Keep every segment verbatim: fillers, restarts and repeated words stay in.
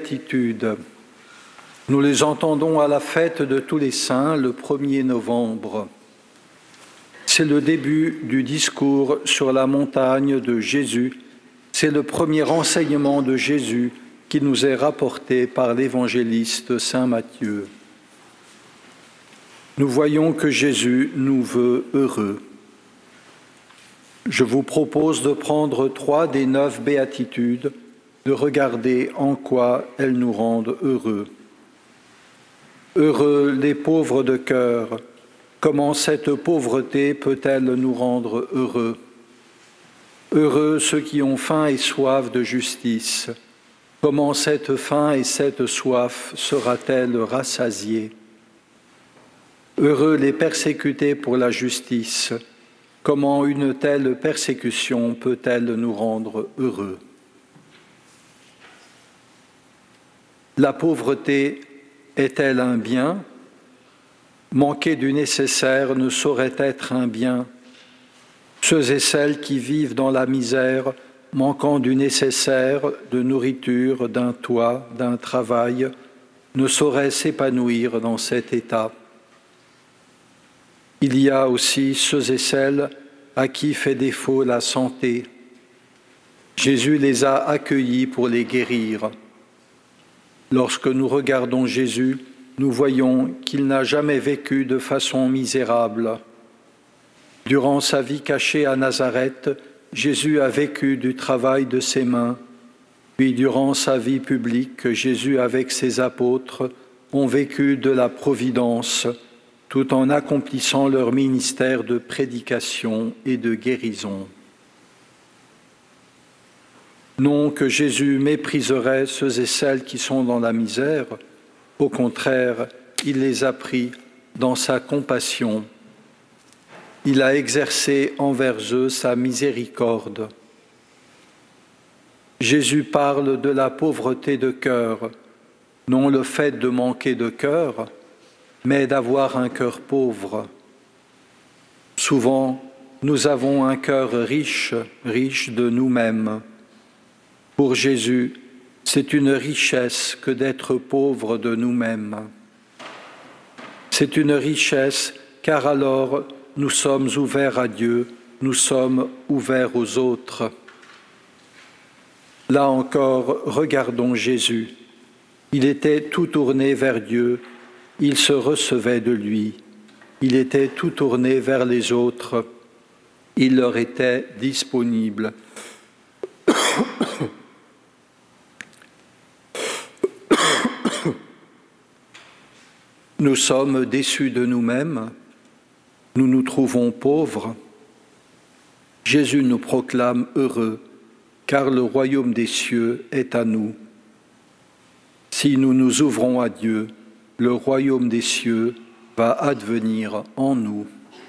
béatitudes. Nous les entendons à la fête de tous les saints, le premier novembre. C'est le début du discours sur la montagne de Jésus. C'est le premier enseignement de Jésus qui nous est rapporté par l'évangéliste saint Matthieu. Nous voyons que Jésus nous veut heureux. Je vous propose de prendre trois des neuf béatitudes, de regarder en quoi elles nous rendent heureux. Heureux les pauvres de cœur, comment cette pauvreté peut-elle nous rendre heureux? Heureux ceux qui ont faim et soif de justice, comment cette faim et cette soif sera-t-elle rassasiée? Heureux les persécutés pour la justice, comment une telle persécution peut-elle nous rendre heureux? La pauvreté est-elle un bien? Manquer du nécessaire ne saurait être un bien. Ceux et celles qui vivent dans la misère, manquant du nécessaire, de nourriture, d'un toit, d'un travail, ne sauraient s'épanouir dans cet état. Il y a aussi ceux et celles à qui fait défaut la santé. Jésus les a accueillis pour les guérir. Lorsque nous regardons Jésus, nous voyons qu'il n'a jamais vécu de façon misérable. Durant sa vie cachée à Nazareth, Jésus a vécu du travail de ses mains. Puis durant sa vie publique, Jésus avec ses apôtres ont vécu de la providence, tout en accomplissant leur ministère de prédication et de guérison. Non que Jésus mépriserait ceux et celles qui sont dans la misère, au contraire, il les a pris dans sa compassion. Il a exercé envers eux sa miséricorde. Jésus parle de la pauvreté de cœur, non le fait de manquer de cœur, mais d'avoir un cœur pauvre. Souvent, nous avons un cœur riche, riche de nous-mêmes. Pour Jésus, c'est une richesse que d'être pauvre de nous-mêmes. C'est une richesse car alors nous sommes ouverts à Dieu, nous sommes ouverts aux autres. Là encore, regardons Jésus. Il était tout tourné vers Dieu, il se recevait de lui. Il était tout tourné vers les autres, il leur était disponible. Nous sommes déçus de nous-mêmes, nous nous trouvons pauvres. Jésus nous proclame heureux, car le royaume des cieux est à nous. Si nous nous ouvrons à Dieu, le royaume des cieux va advenir en nous.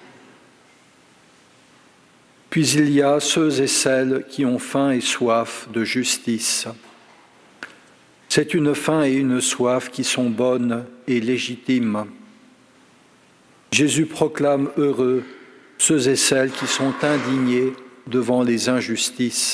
Puis il y a ceux et celles qui ont faim et soif de justice. C'est une faim et une soif qui sont bonnes et légitimes. Jésus proclame heureux ceux et celles qui sont indignés devant les injustices.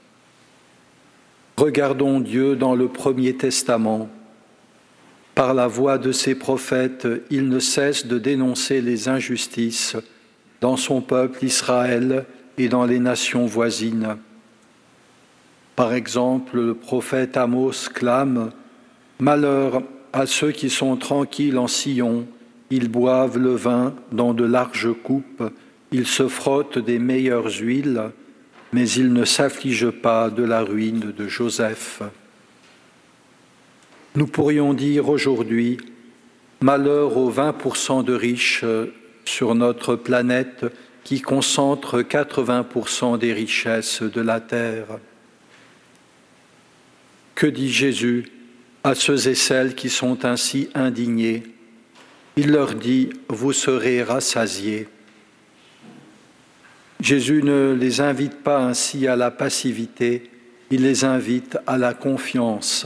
Regardons Dieu dans le Premier Testament. Par la voix de ses prophètes, il ne cesse de dénoncer les injustices dans son peuple Israël et dans les nations voisines. Par exemple, le prophète Amos clame « Malheur à ceux qui sont tranquilles en Sion, ils boivent le vin dans de larges coupes, ils se frottent des meilleures huiles, mais ils ne s'affligent pas de la ruine de Joseph. » Nous pourrions dire aujourd'hui « Malheur aux vingt pour cent de riches sur notre planète qui concentrent quatre-vingts pour cent des richesses de la terre. » Que dit Jésus à ceux et celles qui sont ainsi indignés? Il leur dit « Vous serez rassasiés ». Jésus ne les invite pas ainsi à la passivité, il les invite à la confiance.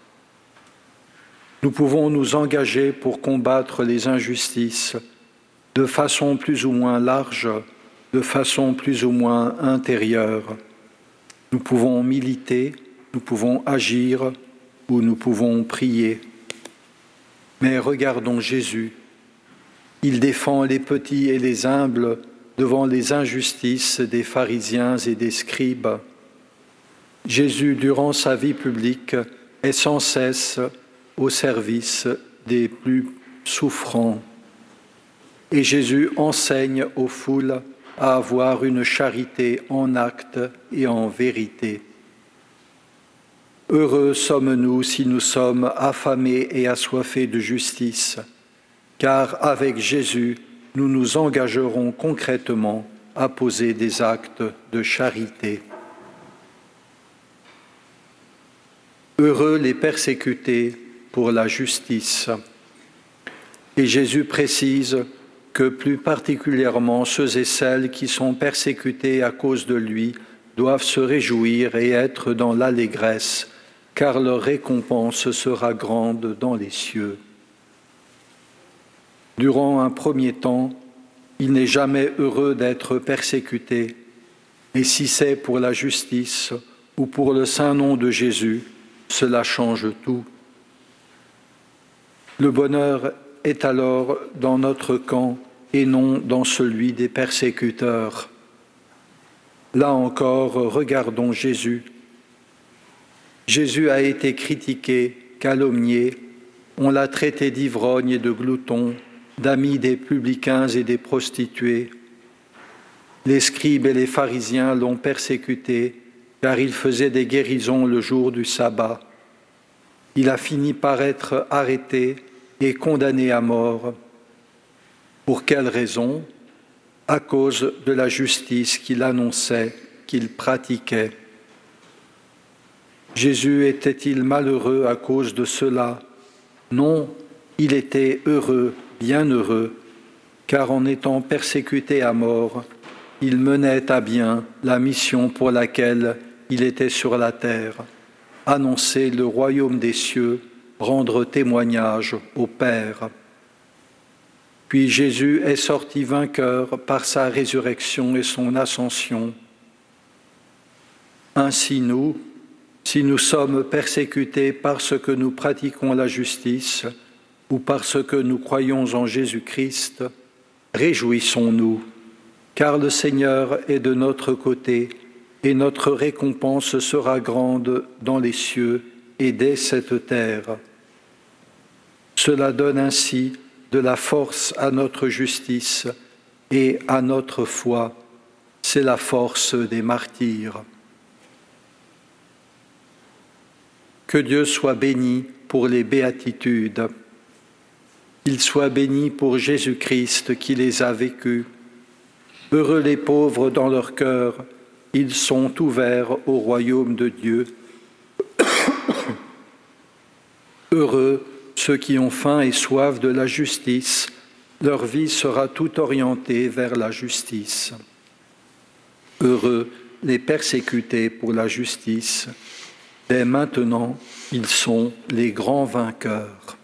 Nous pouvons nous engager pour combattre les injustices de façon plus ou moins large, de façon plus ou moins intérieure. Nous pouvons militer, nous pouvons agir où nous pouvons prier. Mais regardons Jésus. Il défend les petits et les humbles devant les injustices des pharisiens et des scribes. Jésus, durant sa vie publique, est sans cesse au service des plus souffrants. Et Jésus enseigne aux foules à avoir une charité en acte et en vérité. Heureux sommes-nous si nous sommes affamés et assoiffés de justice, car avec Jésus, nous nous engagerons concrètement à poser des actes de charité. Heureux les persécutés pour la justice. Et Jésus précise que plus particulièrement ceux et celles qui sont persécutés à cause de lui doivent se réjouir et être dans l'allégresse, car leur récompense sera grande dans les cieux. Durant un premier temps, il n'est jamais heureux d'être persécuté, et si c'est pour la justice ou pour le saint nom de Jésus, cela change tout. Le bonheur est alors dans notre camp et non dans celui des persécuteurs. Là encore, regardons Jésus. Jésus a été critiqué, calomnié, on l'a traité d'ivrogne et de glouton, d'ami des publicains et des prostituées. Les scribes et les pharisiens l'ont persécuté, car il faisait des guérisons le jour du sabbat. Il a fini par être arrêté et condamné à mort. Pour quelle raison? À cause de la justice qu'il annonçait, qu'il pratiquait. Jésus était-il malheureux à cause de cela? Non, il était heureux, bien heureux, car en étant persécuté à mort, il menait à bien la mission pour laquelle il était sur la terre, annoncer le royaume des cieux, rendre témoignage au Père. Puis Jésus est sorti vainqueur par sa résurrection et son ascension. Ainsi nous, si nous sommes persécutés parce que nous pratiquons la justice ou parce que nous croyons en Jésus-Christ, réjouissons-nous, car le Seigneur est de notre côté et notre récompense sera grande dans les cieux et dès cette terre. Cela donne ainsi de la force à notre justice et à notre foi. C'est la force des martyrs. Que Dieu soit béni pour les béatitudes. Qu'il soit béni pour Jésus-Christ qui les a vécues. Heureux les pauvres dans leur cœur, ils sont ouverts au royaume de Dieu. Heureux ceux qui ont faim et soif de la justice, leur vie sera tout orientée vers la justice. Heureux les persécutés pour la justice, dès maintenant ils sont les grands vainqueurs.